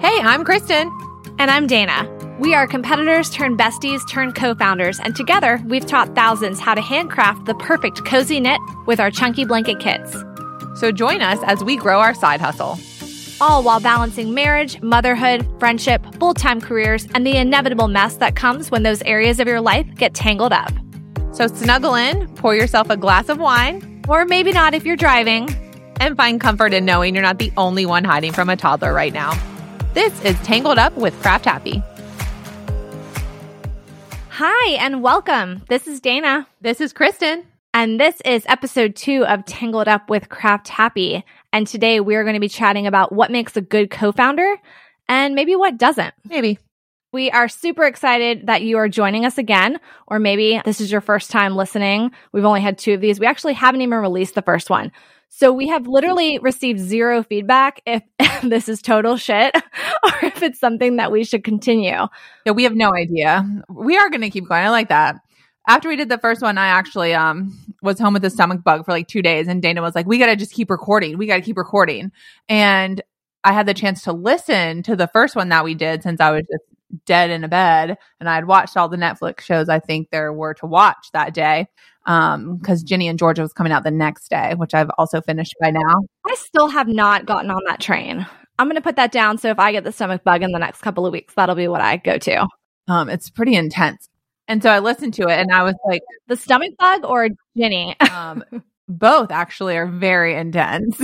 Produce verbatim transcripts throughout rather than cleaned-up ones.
Hey, I'm Kristen. And I'm Dana. We are competitors turned besties turned co-founders, and together we've taught thousands how to handcraft the perfect cozy knit with our chunky blanket kits. So join us as we grow our side hustle. All while balancing marriage, motherhood, friendship, full-time careers, and the inevitable mess that comes when those areas of your life get tangled up. So snuggle in, pour yourself a glass of wine, or maybe not if you're driving, and find comfort in knowing you're not the only one hiding from a toddler right now. This is Tangled Up with Craft Happy. Hi, and welcome. This is Dana. This is Kristen. And this is episode two of Tangled Up with Craft Happy. And today we're going to be chatting about what makes a good co-founder and maybe what doesn't. Maybe. We are super excited that you are joining us again, or maybe this is your first time listening. We've only had two of these. We actually haven't even released the first one. So we have literally received zero feedback if this is total shit or if it's something that we should continue. Yeah, we have no idea. We are going to keep going. I like that. After we did the first one, I actually um was home with a stomach bug for like two days. And Dana was like, we got to just keep recording. We got to keep recording. And I had the chance to listen to the first one that we did since I was just dead in a bed. And I had watched all the Netflix shows I think there were to watch that day. Um, because Ginny and Georgia was coming out the next day, which I've also finished by now. I still have not gotten on that train. I'm going to put that down. So if I get the stomach bug in the next couple of weeks, that'll be what I go to. Um, it's pretty intense. And so I listened to it and I was like, the stomach bug or Ginny? um, both actually are very intense.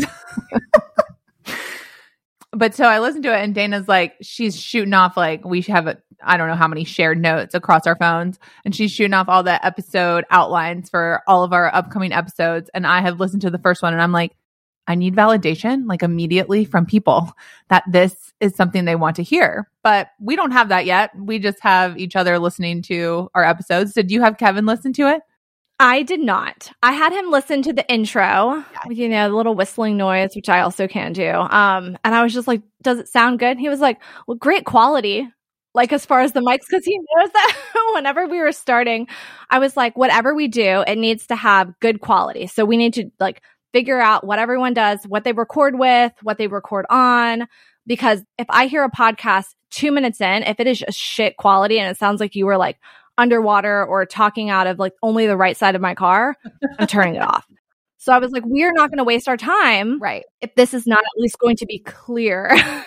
But so I listened to it and Dana's like, she's shooting off like, we have a, I don't know how many shared notes across our phones. And she's shooting off all the episode outlines for all of our upcoming episodes. And I have listened to the first one and I'm like, I need validation like immediately from people that this is something they want to hear. But we don't have that yet. We just have each other listening to our episodes. Did you have Kevin listen to it? I did not. I had him listen to the intro, you know, the little whistling noise, which I also can do. Um, and I was just like, does it sound good? He was like, well, great quality. Like as far as the mics, because he knows that whenever we were starting, I was like, whatever we do, it needs to have good quality. So we need to like figure out what everyone does, what they record with, what they record on. Because if I hear a podcast two minutes in, if it is just shit quality and it sounds like you were like underwater or talking out of like only the right side of my car, I'm turning it off. So I was like, we're not going to waste our time, right? If this is not at least going to be clear.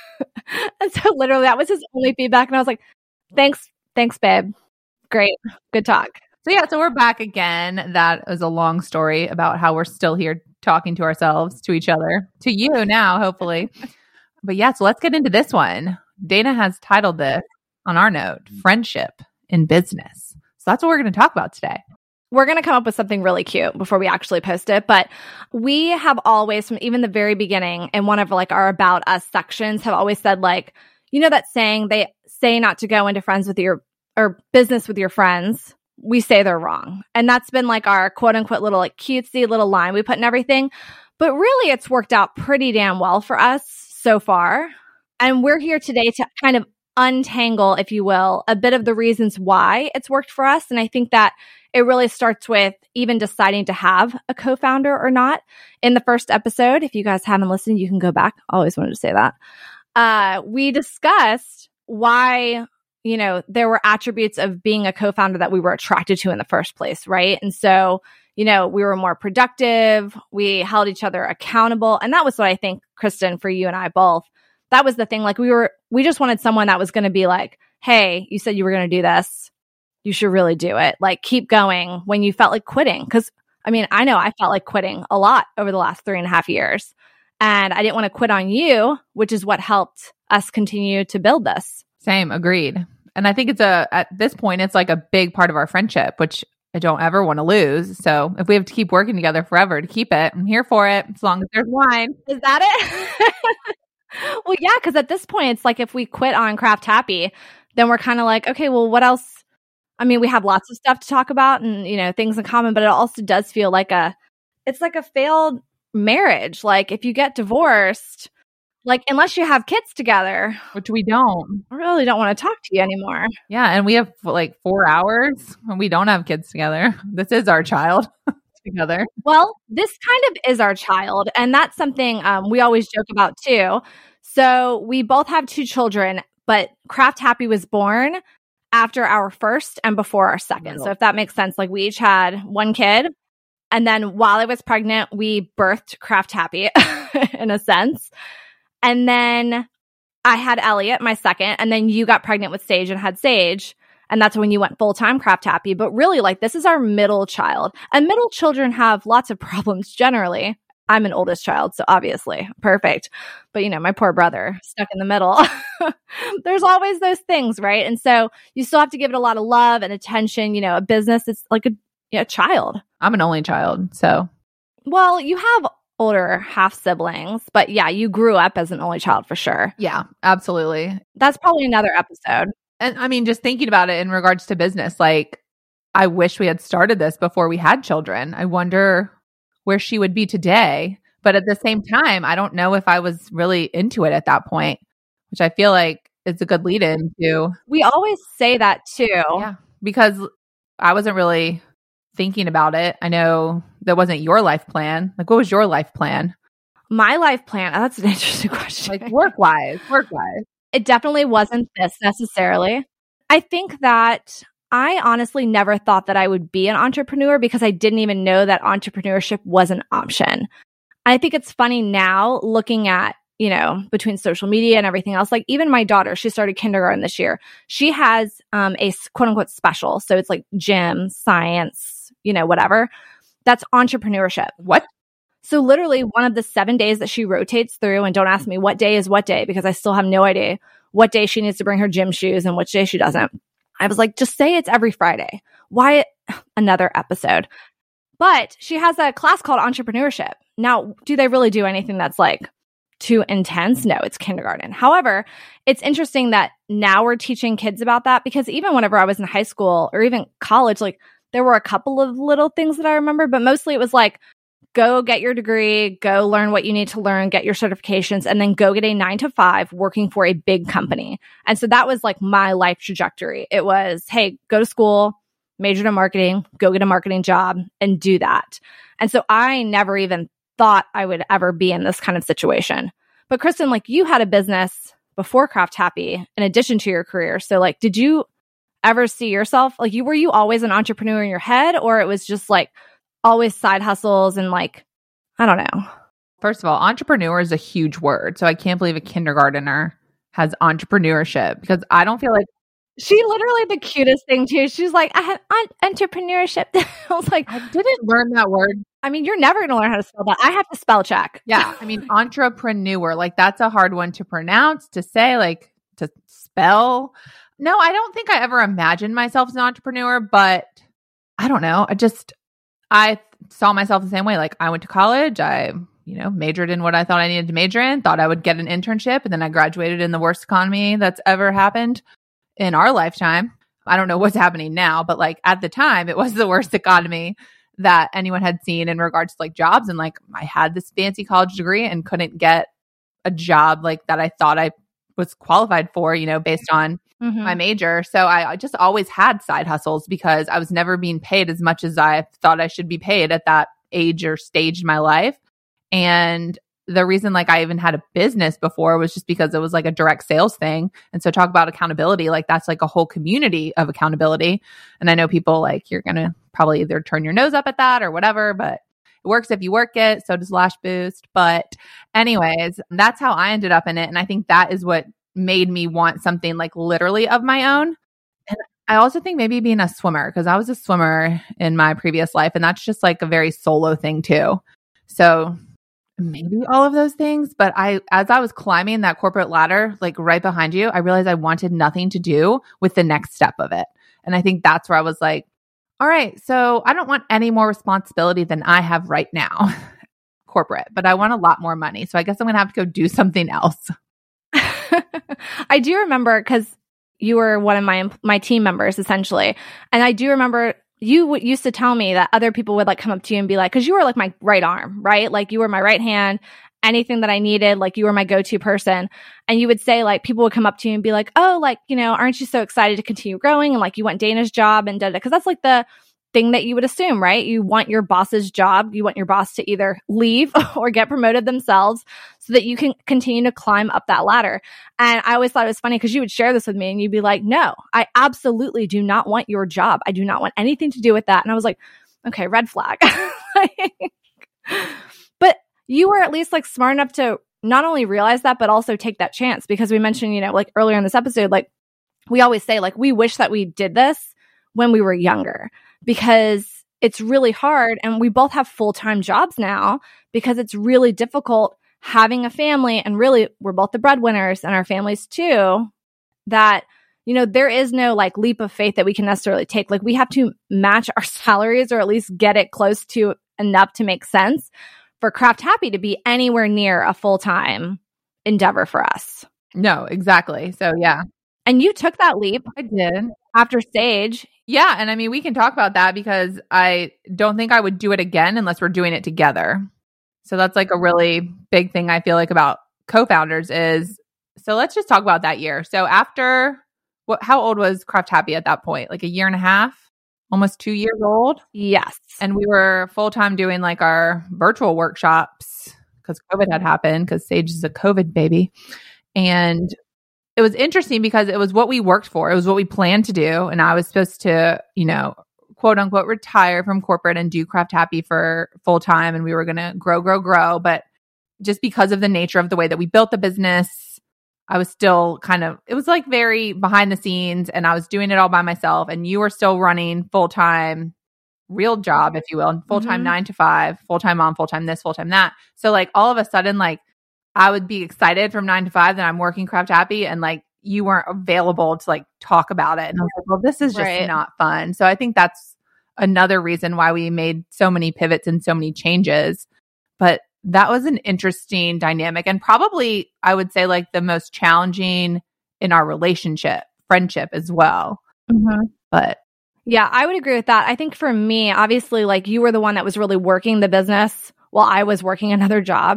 And so literally that was his only feedback. And I was like, thanks, thanks, babe. Great. Good talk. So yeah, so we're back again. That was a long story about how we're still here talking to ourselves, to each other, to you now, hopefully. But yeah, so let's get into this one. Dana has titled this on our note, Friendship in Business. So that's what we're going to talk about today. We're going to come up with something really cute before we actually post it. But we have always, from even the very beginning, in one of like our About Us sections, have always said like, you know that saying, they say not to go into friends with your, or business with your friends. We say they're wrong. And that's been like our quote unquote little like cutesy little line we put in everything. But really it's worked out pretty damn well for us so far. And we're here today to kind of untangle, if you will, a bit of the reasons why it's worked for us. And I think that it really starts with even deciding to have a co-founder or not. In the first episode, if you guys haven't listened, you can go back. I always wanted to say that. Uh, we discussed why, you know, there were attributes of being a co-founder that we were attracted to in the first place, right? And so, you know, we were more productive. We held each other accountable. And that was what I think, Kristen, for you and I both, that was the thing. Like we were, we just wanted someone that was going to be like, hey, you said you were going to do this. You should really do it. Like keep going when you felt like quitting. Cause I mean, I know I felt like quitting a lot over the last three and a half years and I didn't want to quit on you, which is what helped us continue to build this. Same. Agreed. And I think it's a, at this point, it's like a big part of our friendship, which I don't ever want to lose. So if we have to keep working together forever to keep it, I'm here for it as long as there's wine. Is that it? Well, yeah, because at this point, it's like if we quit on Craft Happy, then we're kind of like, okay, well, what else? I mean, we have lots of stuff to talk about and, you know, things in common, but it also does feel like a, it's like a failed marriage. Like if you get divorced, like unless you have kids together, which we don't, I really don't want to talk to you anymore. Yeah. And we have like four hours and we don't have kids together. This is our child. together. Well, this kind of is our child. And that's something um, we always joke about too. So we both have two children, but Craft Happy was born after our first and before our second. So if that makes sense, like we each had one kid. And then while I was pregnant, we birthed Craft Happy in a sense. And then I had Elliot, my second. And then you got pregnant with Sage and had Sage. And that's when you went full-time Craft Happy. But really, like, this is our middle child. And middle children have lots of problems generally. I'm an oldest child, so obviously perfect. But, you know, my poor brother stuck in the middle. There's always those things, right? And so you still have to give it a lot of love and attention. You know, a business is like a, a child. I'm an only child, so. Well, you have older half siblings, but yeah, you grew up as an only child for sure. Yeah, absolutely. That's probably another episode. And I mean, just thinking about it in regards to business, like, I wish we had started this before we had children. I wonder where she would be today. But at the same time, I don't know if I was really into it at that point, which I feel like is a good lead in to. We always say that too. Yeah, because I wasn't really thinking about it. I know that wasn't your life plan. Like, what was your life plan? My life plan? Oh, that's an interesting question. Like, work-wise, work-wise. It definitely wasn't this necessarily. I think that I honestly never thought that I would be an entrepreneur because I didn't even know that entrepreneurship was an option. I think it's funny now looking at, you know, between social media and everything else, like even my daughter, she started kindergarten this year. She has um, a quote unquote special. So it's like gym, science, you know, whatever. That's entrepreneurship. What? So literally one of the seven days that she rotates through, and don't ask me what day is what day because I still have no idea what day she needs to bring her gym shoes and which day she doesn't. I was like, just say it's every Friday. Why? Another episode. But she has a class called entrepreneurship. Now, do they really do anything that's like too intense? No, it's kindergarten. However, it's interesting that now we're teaching kids about that because even whenever I was in high school or even college, like there were a couple of little things that I remember, but mostly it was like, go get your degree, go learn what you need to learn, get your certifications, and then go get a nine to five working for a big company. And so that was like my life trajectory. It was, hey, go to school, major in marketing, go get a marketing job and do that. And so I never even thought I would ever be in this kind of situation. But Kristen, like you had a business before Craft Happy in addition to your career. So like, did you ever see yourself, like you, were you always an entrepreneur in your head or it was just like, always side hustles and like, I don't know. First of all, entrepreneur is a huge word. So I can't believe a kindergartner has entrepreneurship because I don't feel like. She literally the cutest thing too. She's like, I have un- entrepreneurship. I was like, I didn't learn that word. I mean, you're never going to learn how to spell that. I have to spell check. Yeah. I mean, entrepreneur, like that's a hard one to pronounce, to say, like to spell. No, I don't think I ever imagined myself as an entrepreneur, but I don't know. I just, I saw myself the same way. Like I went to college, I, you know, majored in what I thought I needed to major in, thought I would get an internship. And then I graduated in the worst economy that's ever happened in our lifetime. I don't know what's happening now, but like at the time it was the worst economy that anyone had seen in regards to like jobs. And like I had this fancy college degree and couldn't get a job like that I thought I was qualified for, you know, based on mm-hmm. my major. So I, I just always had side hustles because I was never being paid as much as I thought I should be paid at that age or stage in my life. And the reason like I even had a business before was just because it was like a direct sales thing. And so talk about accountability, like that's like a whole community of accountability. And I know people like you're going to probably either turn your nose up at that or whatever, but it works if you work it. So does Lash Boost. But anyways, that's how I ended up in it. And I think that is what made me want something like literally of my own. And I also think maybe being a swimmer, because I was a swimmer in my previous life. And that's just like a very solo thing too. So maybe all of those things. But I, as I was climbing that corporate ladder, like right behind you, I realized I wanted nothing to do with the next step of it. And I think that's where I was like, all right, so I don't want any more responsibility than I have right now, corporate, but I want a lot more money. So I guess I'm going to have to go do something else. I do remember because you were one of my my team members essentially. And I do remember you w- used to tell me that other people would like come up to you and be like, because you were like my right arm, right? Like you were my right hand. Anything that I needed, like you were my go-to person. And you would say like, people would come up to you and be like, oh, like, you know, aren't you so excited to continue growing? And like you want Dana's job and da da. Cause that's like the, thing that you would assume, right? You want your boss's job. You want your boss to either leave or get promoted themselves so that you can continue to climb up that ladder. And I always thought it was funny because you would share this with me and you'd be like, no, I absolutely do not want your job. I do not want anything to do with that. And I was like, okay, red flag. But you were at least like smart enough to not only realize that, but also take that chance, because we mentioned, you know, like earlier in this episode, like we always say, like, we wish that we did this when we were younger, because it's really hard. And we both have full-time jobs now because it's really difficult having a family. And really, we're both the breadwinners and our families too, that, you know, there is no like leap of faith that we can necessarily take. Like we have to match our salaries or at least get it close to enough to make sense for Craft Happy to be anywhere near a full-time endeavor for us. No, exactly. So yeah. And you took that leap. I did. After Sage. Yeah. And I mean, we can talk about that because I don't think I would do it again unless we're doing it together. So that's like a really big thing I feel like about co-founders is, so let's just talk about that year. So after, what? How old was Craft Happy at that point? Like a year and a half? Almost two years old? Yes. And we were full-time doing like our virtual workshops because COVID had happened, because Sage is a COVID baby. And it was interesting because it was what we worked for. It was what we planned to do. And I was supposed to, you know, quote unquote, retire from corporate and do Craft Happy for full time. And we were going to grow, grow, grow. But just because of the nature of the way that we built the business, I was still kind of, it was like very behind the scenes and I was doing it all by myself. And you were still running full time, real job, if you will, full time mm-hmm. nine to five, full time mom, full time this, full time that. So like all of a sudden, like, I would be excited from nine to five that I'm working Craft Happy and like you weren't available to like talk about it. And I was like, well, this is just right. not fun. So I think that's another reason why we made so many pivots and so many changes. But that was an interesting dynamic and probably I would say like the most challenging in our relationship, friendship as well. Mm-hmm. But yeah, I would agree with that. I think for me, obviously, like you were the one that was really working the business while I was working another job.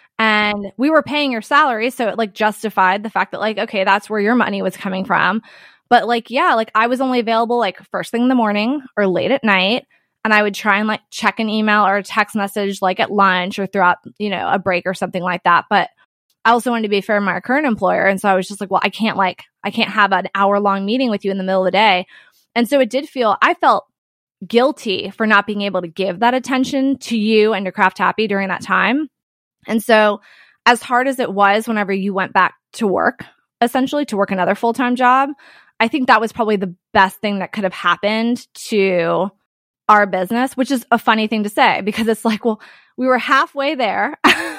And we were paying your salary. So it like justified the fact that like, okay, that's where your money was coming from. But like, yeah, like I was only available like first thing in the morning or late at night. And I would try and like check an email or a text message like at lunch or throughout, you know, a break or something like that. But I also wanted to be fair to my current employer. And so I was just like, well, I can't like, I can't have an hour long meeting with you in the middle of the day. And so it did feel, I felt guilty for not being able to give that attention to you and to Craft Happy during that time. And so as hard as it was whenever you went back to work, essentially to work another full-time job, I think that was probably the best thing that could have happened to our business, which is a funny thing to say because it's like, well, we were halfway there.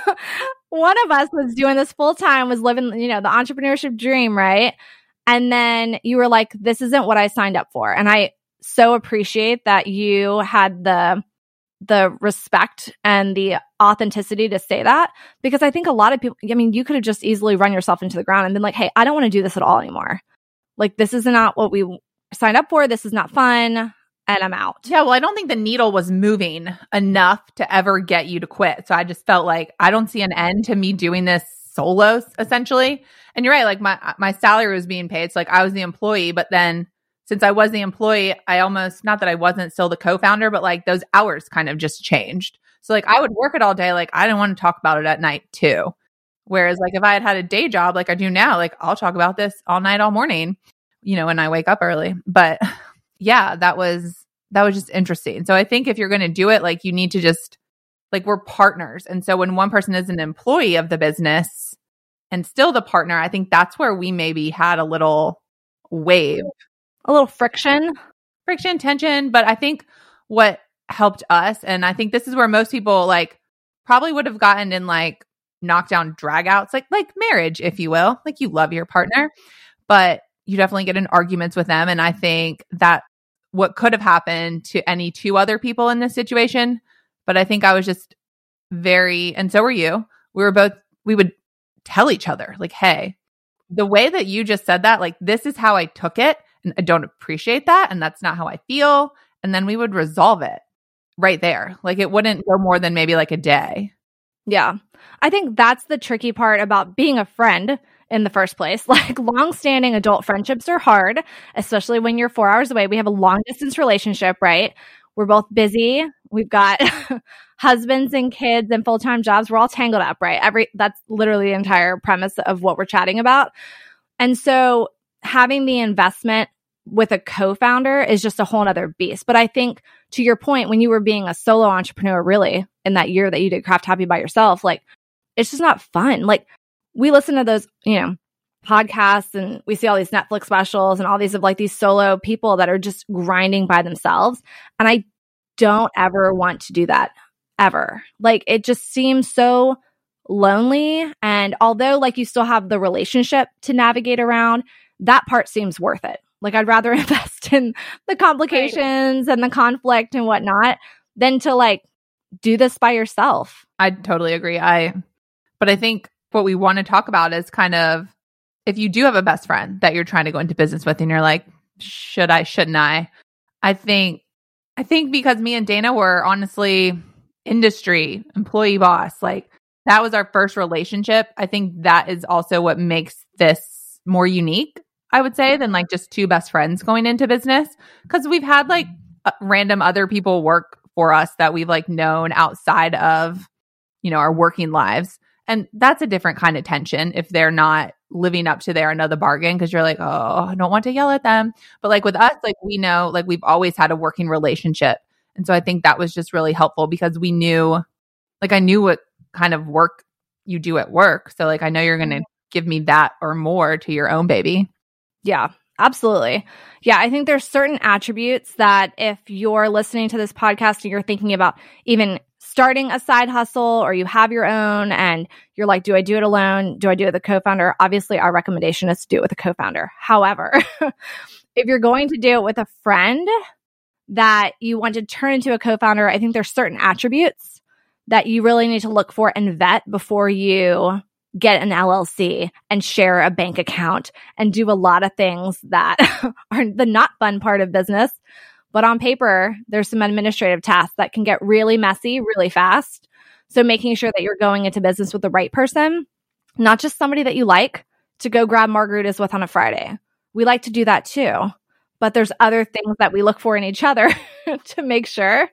One of us was doing this full-time, was living, you know, the entrepreneurship dream, right? And then you were like, this isn't what I signed up for. And I so appreciate that you had the the respect and the authenticity to say that, because I think a lot of people, I mean, you could have just easily run yourself into the ground and been like, hey, I don't want to do this at all anymore. Like, this is not what we signed up for. This is not fun. And I'm out. Yeah. Well, I don't think the needle was moving enough to ever get you to quit. So I just felt like I don't see an end to me doing this solo, essentially. And you're right. Like my, my salary was being paid. So like I was the employee, but then since I was the employee, I almost, not that I wasn't still the co-founder, but like those hours kind of just changed. So like I would work it all day. Like I didn't want to talk about it at night too. Whereas like if I had had a day job like I do now, like I'll talk about this all night, all morning, you know, when I wake up early. But yeah, that was, that was just interesting. So I think if you're going to do it, like you need to just, like we're partners. And so when one person is an employee of the business and still the partner, I think that's where we maybe had a little wave. A little friction. Friction, tension. But I think what helped us, and I think this is where most people like probably would have gotten in like knockdown dragouts, like like marriage, if you will. Like you love your partner, but you definitely get in arguments with them. And I think that what could have happened to any two other people in this situation. But I think I was just very, and so were you. We were both, we would tell each other like, hey, the way that you just said that, like, this is how I took it. And I don't appreciate that. And that's not how I feel. And then we would resolve it right there. Like it wouldn't go more than maybe like a day. Yeah. I think that's the tricky part about being a friend in the first place. Like long-standing adult friendships are hard, especially when you're four hours away. We have a long distance relationship, right? we're both busy. We've got husbands and kids and full-time jobs. We're all tangled up, right? Every that's literally the entire premise of what we're chatting about. And so having the investment with a co-founder is just a whole other beast. But I think to your point, when you were being a solo entrepreneur, really, in that year that you did Craft Happy by yourself, like, it's just not fun. Like, we listen to those, you know, podcasts and we see all these Netflix specials and all these of like these solo people that are just grinding by themselves. And I don't ever want to do that ever. Like, it just seems so lonely. And although like you still have the relationship to navigate around, that part seems worth it. Like, I'd rather invest in the complications right. and the conflict and whatnot than to like do this by yourself. I totally agree. I, but I think what we want to talk about is kind of, if you do have a best friend that you're trying to go into business with and you're like, should I, shouldn't I? I think, I think because me and Dana were honestly industry employee boss, like that was our first relationship. I think that is also what makes this more unique, I would say, than like just two best friends going into business. Because we've had like uh, random other people work for us that we've like known outside of, you know, our working lives. And that's a different kind of tension if they're not living up to their end of the bargain, because you're like, oh, I don't want to yell at them. But like with us, like we know, like we've always had a working relationship. And so I think that was just really helpful because we knew, like I knew what kind of work you do at work. So like I know you're going to give me that or more to your own baby. Yeah, absolutely. Yeah, I think there's certain attributes that if you're listening to this podcast and you're thinking about even starting a side hustle or you have your own and you're like, do I do it alone? Do I do it with a co-founder? Obviously, our recommendation is to do it with a co-founder. However, if you're going to do it with a friend that you want to turn into a co-founder, I think there's certain attributes that you really need to look for and vet before you get an L L C and share a bank account and do a lot of things that are the not fun part of business. But on paper, there's some administrative tasks that can get really messy really fast. So making sure that you're going into business with the right person, not just somebody that you like to go grab margaritas with on a Friday. We like to do that too. But there's other things that we look for in each other to make sure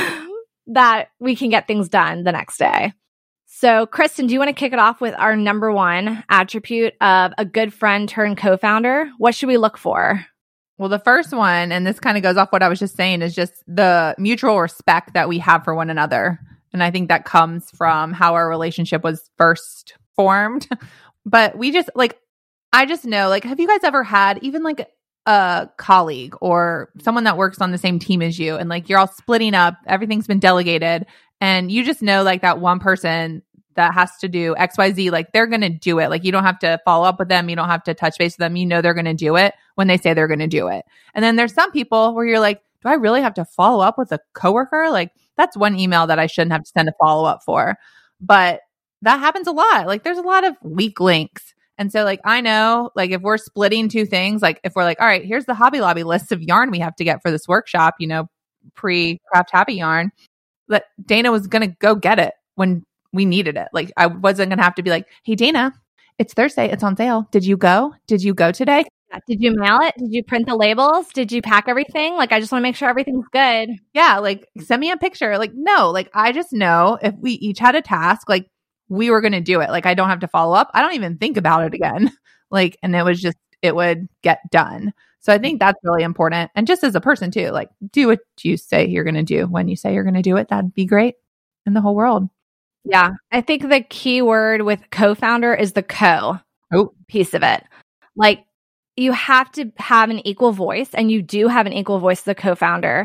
that we can get things done the next day. So, Kristen, do you want to kick it off with our number one attribute of a good friend turned co-founder? What should we look for? Well, the first one, and this kind of goes off what I was just saying, is just the mutual respect that we have for one another. And I think that comes from how our relationship was first formed. But we just, like, I just know, like, have you guys ever had even like a colleague or someone that works on the same team as you and like you're all splitting up, everything's been delegated, and you just know like that one person that has to do X Y Z, like they're going to do it. Like you don't have to follow up with them. You don't have to touch base with them. You know they're going to do it when they say they're going to do it. And then there's some people where you're like, do I really have to follow up with a coworker? Like that's one email that I shouldn't have to send a follow up for. But that happens a lot. Like there's a lot of weak links. And so like I know like if we're splitting two things, like if we're like, all right, here's the Hobby Lobby list of yarn we have to get for this workshop, you know, pre Craft Happy yarn, that Dana was going to go get it when we needed it. Like I wasn't going to have to be like, hey, Dana, it's Thursday. It's on sale. Did you go? Did you go today? Yeah. Did you mail it? Did you print the labels? Did you pack everything? Like, I just want to make sure everything's good. Yeah. Like send me a picture. Like, no, like I just know if we each had a task, like we were going to do it. Like I don't have to follow up. I don't even think about it again. Like, and it was just, it would get done. So I think that's really important. And just as a person too, like do what you say you're going to do. When you say you're going to do it, that'd be great in the whole world. Yeah. I think the key word with co-founder is the co oh. piece of it. Like you have to have an equal voice, and you do have an equal voice as a co-founder.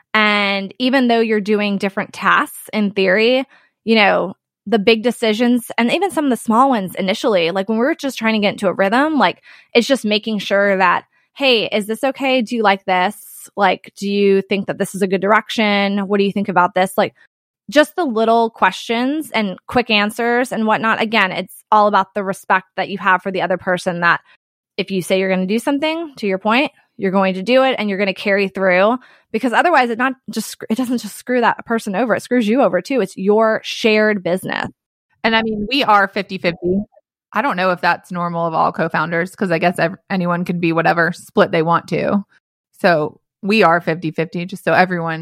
And even though you're doing different tasks in theory, you know, the big decisions and even some of the small ones initially, like when we were just trying to get into a rhythm, like it's just making sure that, hey, is this okay? Do you like this? Like, do you think that this is a good direction? What do you think about this? Like, just the little questions and quick answers and whatnot. Again, it's all about the respect that you have for the other person, that if you say you're going to do something, to your point, you're going to do it and you're going to carry through, because otherwise it not just, it doesn't just screw that person over. It screws you over too. It's your shared business. And I mean, we are fifty-fifty. I don't know if that's normal of all co-founders, because I guess ev- anyone could be whatever split they want to. So we are fifty-fifty, just so everyone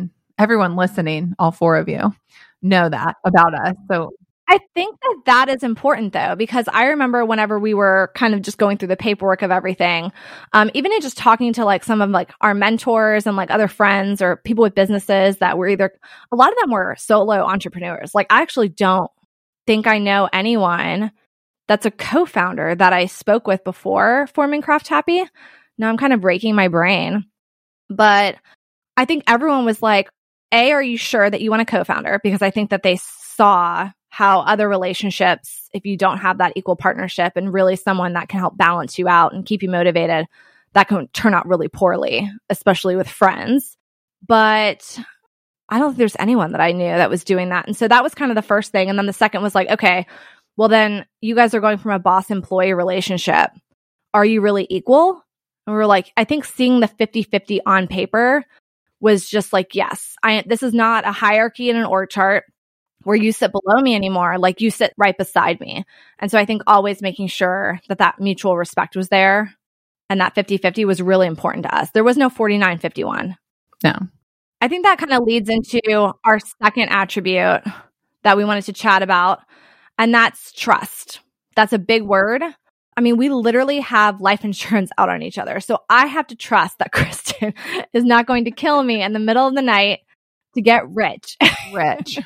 everyone listening, all four of you, know that about us. So I think that that is important though, because I remember whenever we were kind of just going through the paperwork of everything, um, even in just talking to like some of like our mentors and like other friends or people with businesses that were either, a lot of them were solo entrepreneurs. Like I actually don't think I know anyone that's a co-founder that I spoke with before forming Craft Happy. Now I'm kind of breaking my brain, but I think everyone was like, A, are you sure that you want a co-founder? Because I think that they saw how other relationships, if you don't have that equal partnership and really someone that can help balance you out and keep you motivated, that can turn out really poorly, especially with friends. But I don't think there's anyone that I knew that was doing that. And so that was kind of the first thing. And then the second was like, okay, well then you guys are going from a boss-employee relationship. Are you really equal? And we were like, I think seeing the fifty-fifty on paper was just like, yes, I, this is not a hierarchy in an org chart where you sit below me anymore. Like you sit right beside me. And so I think always making sure that that mutual respect was there and that fifty-fifty was really important to us. There was no forty-nine fifty-one. No. I think that kind of leads into our second attribute that we wanted to chat about, and that's trust. That's a big word. I mean, we literally have life insurance out on each other. So I have to trust that Kristen is not going to kill me in the middle of the night to get rich. Rich.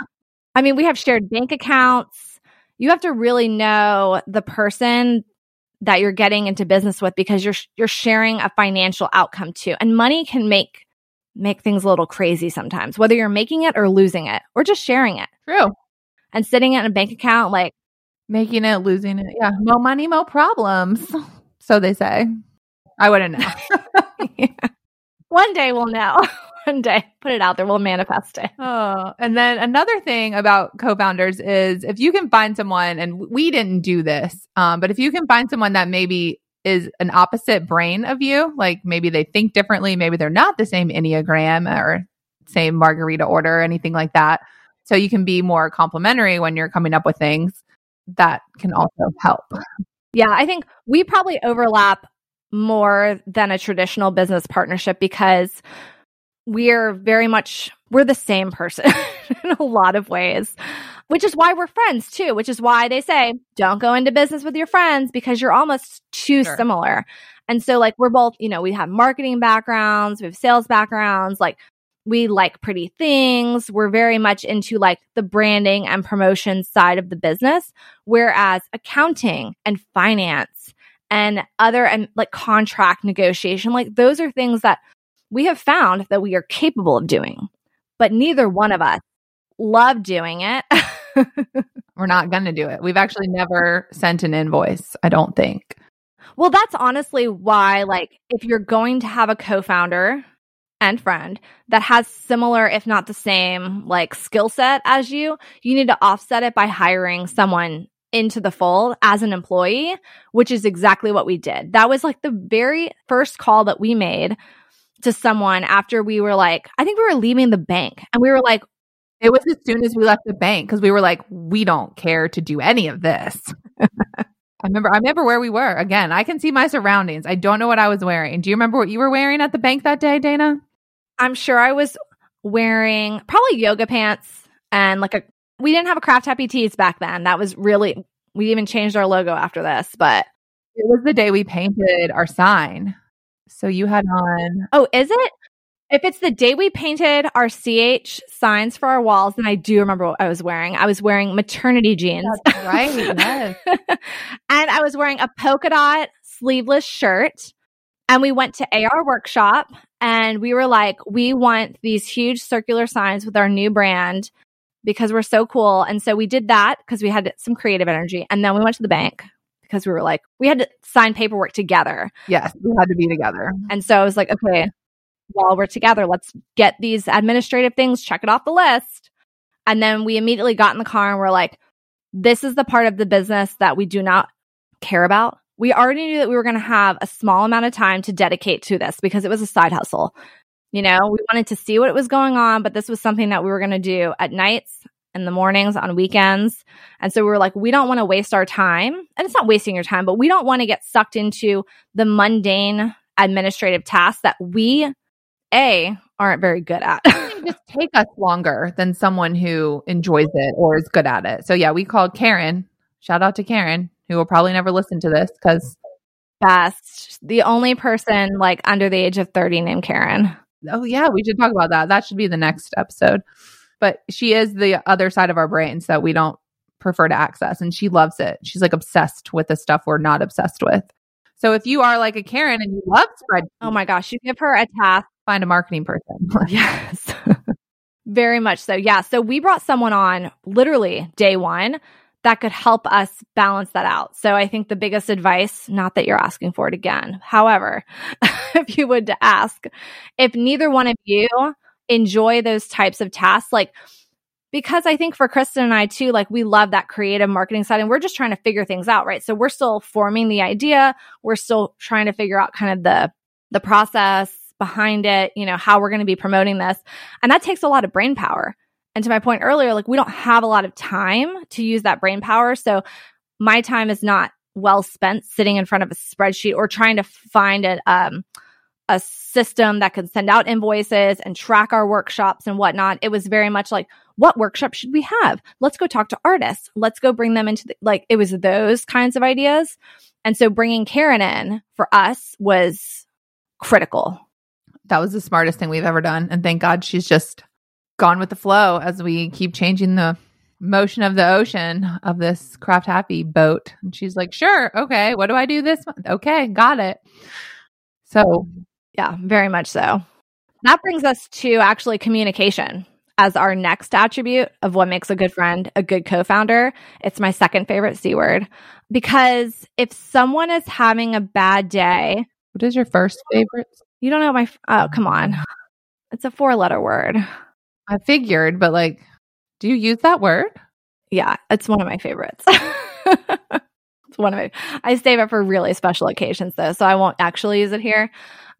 I mean, we have shared bank accounts. You have to really know the person that you're getting into business with because you're you're sharing a financial outcome too. And money can make make things a little crazy sometimes, whether you're making it or losing it or just sharing it. True. And sitting it in a bank account, like making it, losing it. Yeah. More money, more problems. So they say. I wouldn't know. Yeah. One day we'll know. One day. Put it out there. We'll manifest it. Oh, and then another thing about co-founders is if you can find someone, and we didn't do this, um, but if you can find someone that maybe is an opposite brain of you, like maybe they think differently, maybe they're not the same Enneagram or same margarita order or anything like that. So you can be more complimentary when you're coming up with things that can also help. Yeah, I think we probably overlap more than a traditional business partnership because we're very much, we're the same person in a lot of ways, which is why we're friends too, which is why they say, don't go into business with your friends because you're almost too Sure. similar. And so like we're both, you know, we have marketing backgrounds, we have sales backgrounds, like we like pretty things. We're very much into like the branding and promotion side of the business, whereas accounting and finance and other and like contract negotiation, like those are things that we have found that we are capable of doing, but neither one of us love doing it. We're not going to do it. We've actually never sent an invoice, I don't think. Well, that's honestly why, like, if you're going to have a co-founder and friend that has similar, if not the same, like skill set as you, you need to offset it by hiring someone into the fold as an employee, which is exactly what we did. That was like the very first call that we made to someone after we were like, I think we were leaving the bank and we were like, it was as soon as we left the bank because we were like, we don't care to do any of this. I remember, I remember where we were. Again, I can see my surroundings. I don't know what I was wearing. Do you remember what you were wearing at the bank that day, Dana? I'm sure I was wearing probably yoga pants and like a, we didn't have a Craft Happy Tees back then. That was really, we even changed our logo after this, but it was the day we painted our sign. So you had on. Oh, is it? If it's the day we painted our C H signs for our walls, then I do remember what I was wearing. I was wearing maternity jeans. That's right. Yes. And I was wearing a polka dot sleeveless shirt. And we went to A R Workshop and we were like, we want these huge circular signs with our new brand because we're so cool. And so we did that because we had some creative energy. And then we went to the bank because we were like, we had to sign paperwork together. Yes, we had to be together. And so I was like, okay, while we're together, let's get these administrative things, check it off the list. And then we immediately got in the car and we're like, this is the part of the business that we do not care about. We already knew that we were going to have a small amount of time to dedicate to this because it was a side hustle. You know, we wanted to see what was going on, but this was something that we were going to do at nights, in the mornings, on weekends. And so we were like, we don't want to waste our time. And it's not wasting your time, but we don't want to get sucked into the mundane administrative tasks that we A, aren't very good at. They just take us longer than someone who enjoys it or is good at it. So yeah, we called Karen. Shout out to Karen, who will probably never listen to this because best. The only person like under the age of thirty named Karen. Oh yeah, we should talk about that. That should be the next episode. But she is the other side of our brains that we don't prefer to access, and she loves it. She's like obsessed with the stuff we're not obsessed with. So if you are like a Karen and you love spreadsheets, oh my gosh, you give her a task. Find a marketing person. Yes. Very much so. Yeah. So we brought someone on literally day one that could help us balance that out. So I think the biggest advice, not that you're asking for it again, however, if you would to ask, if neither one of you enjoy those types of tasks, like, because I think for Kristen and I too, like we love that creative marketing side and we're just trying to figure things out, right? So we're still forming the idea. We're still trying to figure out kind of the, the process behind it, you know, how we're going to be promoting this. And that takes a lot of brain power. And to my point earlier, like we don't have a lot of time to use that brain power. So my time is not well spent sitting in front of a spreadsheet or trying to find a, um, a system that can send out invoices and track our workshops and whatnot. It was very much like, what workshop should we have? Let's go talk to artists. Let's go bring them into the, like, it was those kinds of ideas. And so bringing Karen in for us was critical. That was the smartest thing we've ever done. And thank God she's just gone with the flow as we keep changing the motion of the ocean of this Craft Happy boat. And she's like, sure. Okay. What do I do this month? Okay. Got it. So yeah, very much so. That brings us to actually communication as our next attribute of what makes a good friend, a good co-founder. It's my second favorite C word, because if someone is having a bad day. What is your first favorite? You don't know my, oh, come on. It's a four letter word. I figured, but like, do you use that word? Yeah, it's one of my favorites. It's one of my, I save it for really special occasions though, so I won't actually use it here.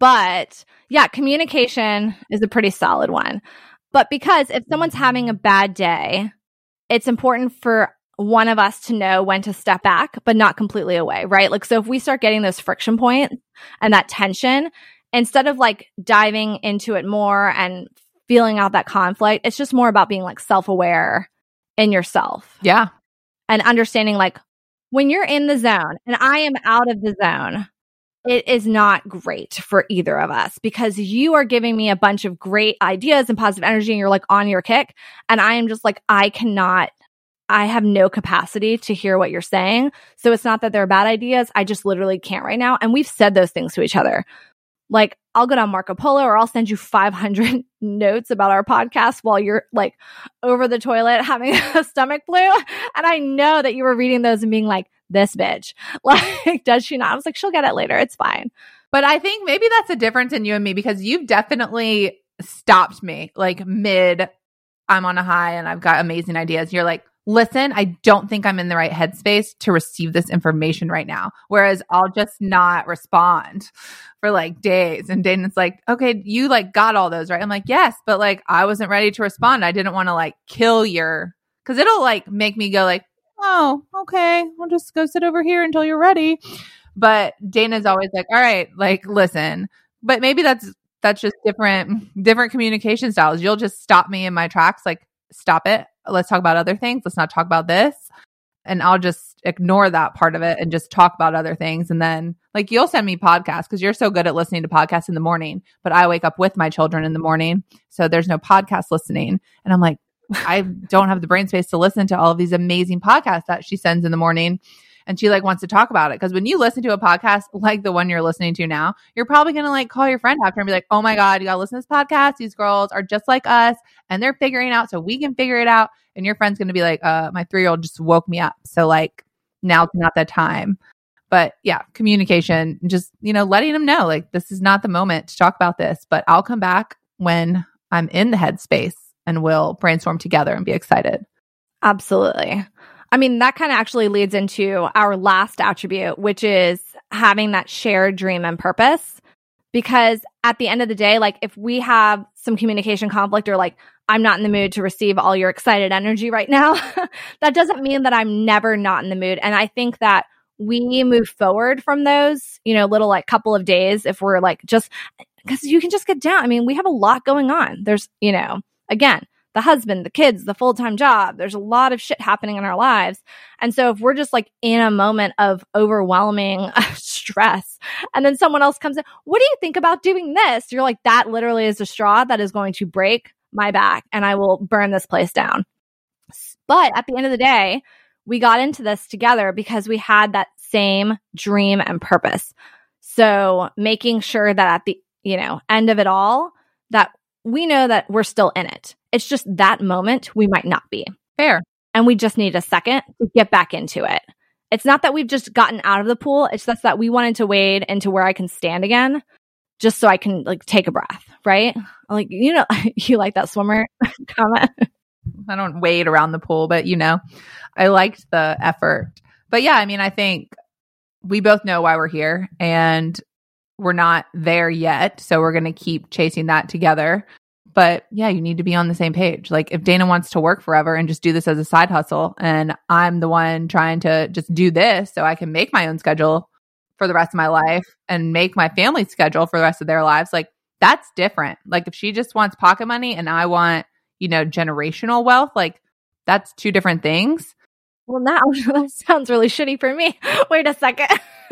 But yeah, communication is a pretty solid one. But because if someone's having a bad day, it's important for one of us to know when to step back, but not completely away, right? Like, so if we start getting those friction points and that tension, instead of like diving into it more and feeling out that conflict, it's just more about being like self-aware in yourself. Yeah. And understanding like when you're in the zone and I am out of the zone, it is not great for either of us because you are giving me a bunch of great ideas and positive energy and you're like on your kick. And I am just like, I cannot, I have no capacity to hear what you're saying. So it's not that they're bad ideas. I just literally can't right now. And we've said those things to each other. Like, I'll go down Marco Polo or I'll send you five hundred notes about our podcast while you're like over the toilet having a stomach flu. And I know that you were reading those and being like, this bitch, like, does she not? I was like, she'll get it later. It's fine. But I think maybe that's a difference in you and me because you've definitely stopped me like mid, I'm on a high and I've got amazing ideas. You're like, listen, I don't think I'm in the right headspace to receive this information right now. Whereas I'll just not respond for like days. And Dana's like, okay, you like got all those, right? I'm like, yes, but like I wasn't ready to respond. I didn't want to like kill your, because it'll like make me go like, oh, okay, we'll just go sit over here until you're ready. But Dana's always like, all right, like listen. But maybe that's that's just different, different communication styles. You'll just stop me in my tracks, like, stop it. Let's talk about other things. Let's not talk about this. And I'll just ignore that part of it and just talk about other things. And then like you'll send me podcasts because you're so good at listening to podcasts in the morning, but I wake up with my children in the morning. So there's no podcast listening. And I'm like, I don't have the brain space to listen to all of these amazing podcasts that she sends in the morning. And she like wants to talk about it. Because when you listen to a podcast like the one you're listening to now, you're probably going to like call your friend after and be like, oh my God, you got to listen to this podcast. These girls are just like us and they're figuring it out so we can figure it out. And your friend's going to be like, uh, my three-year-old just woke me up. So like now's not the time. But yeah, communication, just, you know, letting them know like this is not the moment to talk about this, but I'll come back when I'm in the headspace and we'll brainstorm together and be excited. Absolutely. I mean, that kind of actually leads into our last attribute, which is having that shared dream and purpose. Because at the end of the day, like if we have some communication conflict or like, I'm not in the mood to receive all your excited energy right now, that doesn't mean that I'm never not in the mood. And I think that we move forward from those, you know, little like couple of days if we're like just, because you can just get down. I mean, we have a lot going on. There's, you know, again, the husband, the kids, the full-time job. There's a lot of shit happening in our lives. And so if we're just like in a moment of overwhelming stress and then someone else comes in, what do you think about doing this? You're like, that literally is a straw that is going to break my back and I will burn this place down. But at the end of the day, we got into this together because we had that same dream and purpose. So making sure that at the, you know, end of it all, that we know that we're still in it. It's just that moment we might not be. Fair. And we just need a second to get back into it. It's not that we've just gotten out of the pool. It's just that we wanted to wade into where I can stand again, just so I can like take a breath, right? Like, you know, you like that swimmer comment? I don't wade around the pool, but you know, I liked the effort. But yeah, I mean, I think we both know why we're here and we're not there yet. So we're going to keep chasing that together. But yeah, you need to be on the same page. Like if Dana wants to work forever and just do this as a side hustle, and I'm the one trying to just do this so I can make my own schedule for the rest of my life and make my family's schedule for the rest of their lives, like that's different. Like if she just wants pocket money and I want, you know, generational wealth, like that's two different things. Well, now that sounds really shitty for me. Wait a second.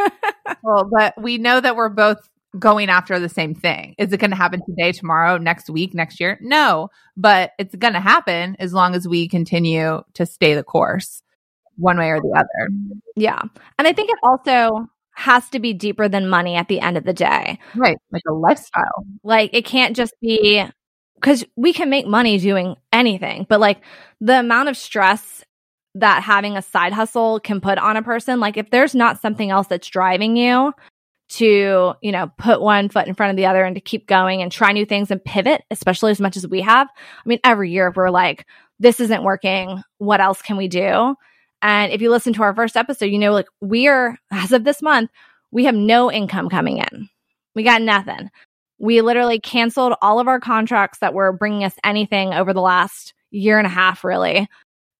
Well, but we know that we're both going after the same thing. Is it going to happen today, tomorrow, next week, next year? No, but it's going to happen as long as we continue to stay the course one way or the other. Yeah. And I think it also has to be deeper than money at the end of the day. Right. Like a lifestyle. Like it can't just be, because we can make money doing anything, but like the amount of stress that having a side hustle can put on a person, like if there's not something else that's driving you to, you know, put one foot in front of the other and to keep going and try new things and pivot, especially as much as we have. I mean, every year we're like, this isn't working. What else can we do? And if you listen to our first episode, you know, like we're, as of this month, we have no income coming in. We got nothing. We literally canceled all of our contracts that were bringing us anything over the last year and a half, really.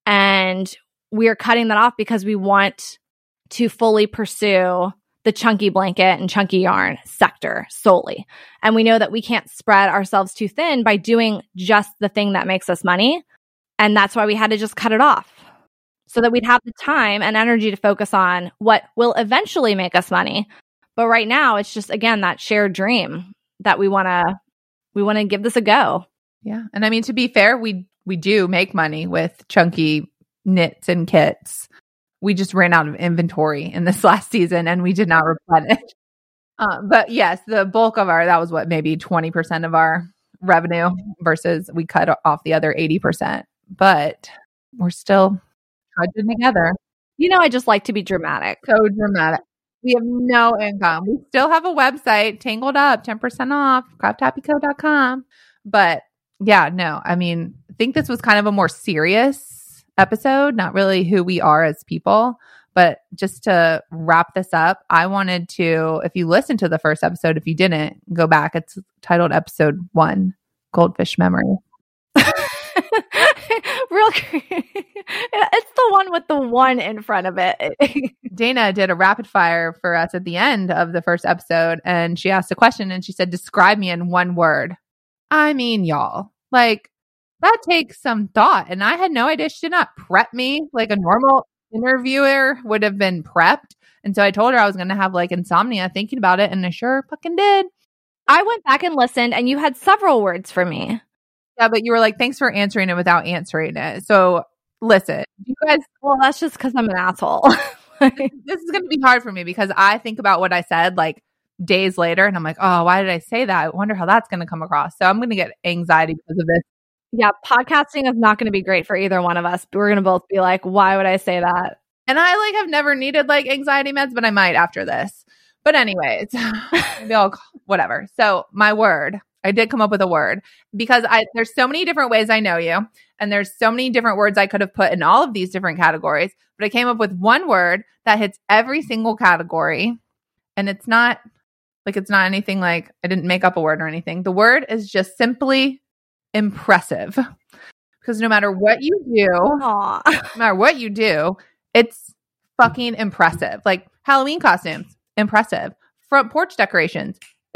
And we are cutting that off because we want to fully pursue the chunky blanket and chunky yarn sector solely. And we know that we can't spread ourselves too thin by doing just the thing that makes us money. And that's why we had to just cut it off so that we'd have the time and energy to focus on what will eventually make us money. But right now, it's just, again, that shared dream that we want to we want to give this a go. Yeah. And I mean, to be fair, we we do make money with chunky knits and kits. We just ran out of inventory in this last season and we did not replenish. Uh, but yes, the bulk of our, that was what, maybe twenty percent of our revenue versus we cut off the other eighty percent. But we're still trudging together. You know, I just like to be dramatic. So dramatic. We have no income. We still have a website, Tangled Up, ten percent off, craft happy co dot com. But yeah, no, I mean, I think this was kind of a more serious episode, not really who we are as people. But just to wrap this up, I wanted to, if you listened to the first episode, if you didn't, go back. It's titled episode one, Goldfish Memory. Real it's the one with the one in front of it. Dana did a rapid fire for us at the end of the first episode, and she asked a question and she said, describe me in one word. I mean, y'all, like that takes some thought. And I had no idea. She did not prep me like a normal interviewer would have been prepped. And so I told her I was going to have like insomnia thinking about it, and I sure fucking did. I went back and listened, and you had several words for me. Yeah, but you were like, thanks for answering it without answering it. So listen, you guys. Well, that's just because I'm an asshole. This is going to be hard for me because I think about what I said like days later, and I'm like, oh, why did I say that? I wonder how that's going to come across. So I'm going to get anxiety because of this. Yeah, podcasting is not going to be great for either one of us. We're going to both be like, why would I say that? And I like have never needed like anxiety meds, but I might after this. But anyways, maybe I'll, whatever. So my word. I did come up with a word because I there's so many different ways I know you, and there's so many different words I could have put in all of these different categories, but I came up with one word that hits every single category. And it's not like it's not anything like I didn't make up a word or anything. The word is just simply impressive. Because no matter what you do, no matter what you do, it's fucking impressive. Like Halloween costumes, impressive. Front porch decorations,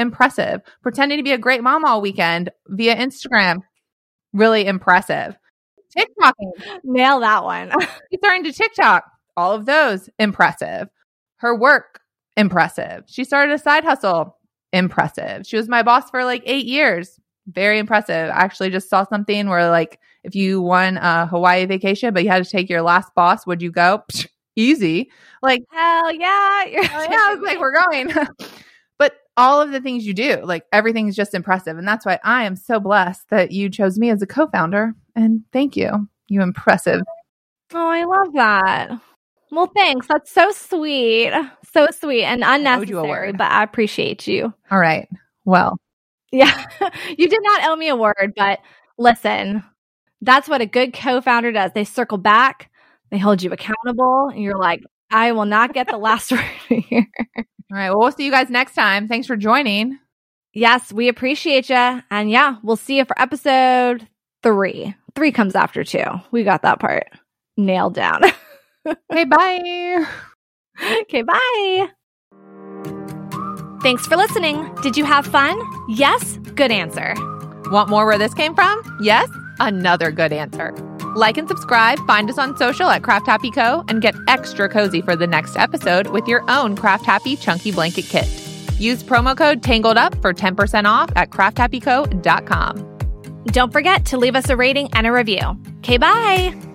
Impressive. Pretending to be a great mom all weekend via Instagram. Really impressive. TikToking. Nail that one. She's starting to TikTok. All of those. Impressive. Her work. Impressive. She started a side hustle. Impressive. She was my boss for like eight years. Very impressive. I actually just saw something where like if you won a Hawaii vacation, but you had to take your last boss, would you go? Psh, easy. Like, hell yeah. You're oh, yeah, I was like, we're going. But all of the things you do, like everything's just impressive. And that's why I am so blessed that you chose me as a co-founder. And thank you. You impressive. Oh, I love that. Well, thanks. That's so sweet. So sweet and unnecessary, but I appreciate you. All right. Well. Yeah. You did not owe me a word, but listen, that's what a good co-founder does. They circle back, they hold you accountable, and you're like, I will not get the last word here. All right. Well, we'll see you guys next time. Thanks for joining. Yes, we appreciate you. And yeah, we'll see you for episode three. Three comes after two. We got that part nailed down. Okay, bye. Okay, bye. Thanks for listening. Did you have fun? Yes? Good answer. Want more where this came from? Yes? Another good answer. Like and subscribe, find us on social at Craft Happy Co, and get extra cozy for the next episode with your own Craft Happy Chunky Blanket Kit. Use promo code TANGLEDUP for ten percent off at craft happy co dot com. Don't forget to leave us a rating and a review. Okay, bye.